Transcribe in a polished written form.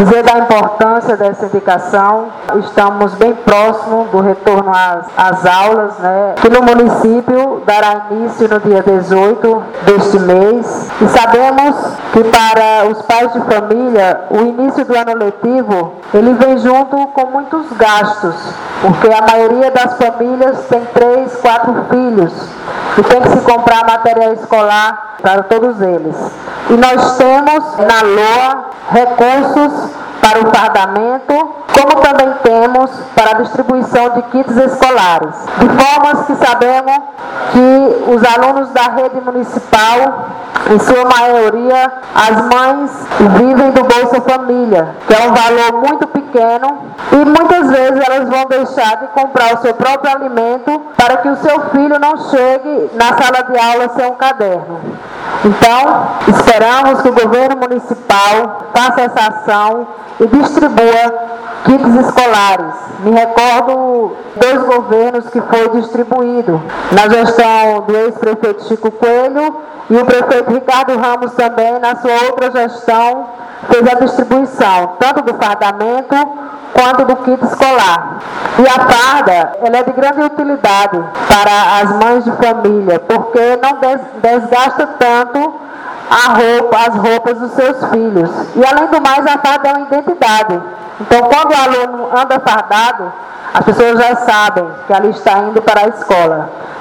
Dizer da importância dessa indicação, estamos bem próximos do retorno às aulas, que no município dará início no dia 18 deste mês. E sabemos que para os pais de família, o início do ano letivo, ele vem junto com muitos gastos, porque a maioria das famílias tem 3, 4 filhos e tem que se comprar material escolar para todos eles. E nós temos na LOA recursos para o fardamento, como também temos para a distribuição de kits escolares. De formas que sabemos que os alunos da rede municipal, em sua maioria, as mães vivem do Bolsa Família, que é um valor muito pequeno, e muitas vezes elas vão deixar de comprar o seu próprio alimento para que o seu filho não chegue na sala de aula sem um caderno. Então, esperamos que o governo municipal faça essa ação e distribua kits escolares. Me recordo 2 governos que foi distribuído, na gestão do ex-prefeito Chico Coelho, e o prefeito Ricardo Ramos também, na sua outra gestão, fez a distribuição, tanto do fardamento quanto do kit escolar. E a farda, ela é de grande utilidade para as mães de família, porque não desgasta tanto as roupas dos seus filhos. E além do mais, a farda é uma identidade. Então, quando o aluno anda fardado, as pessoas já sabem que ali está indo para a escola.